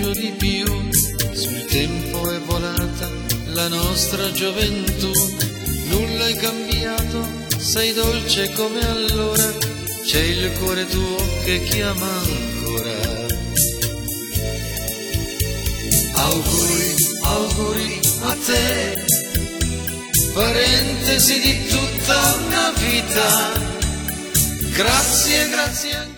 peggio di più. Sul tempo è volata la nostra gioventù, nulla è cambiato, sei dolce come allora, c'è il cuore tuo che chiama ancora. Auguri, auguri a te, parentesi di tutta una vita, grazie, grazie.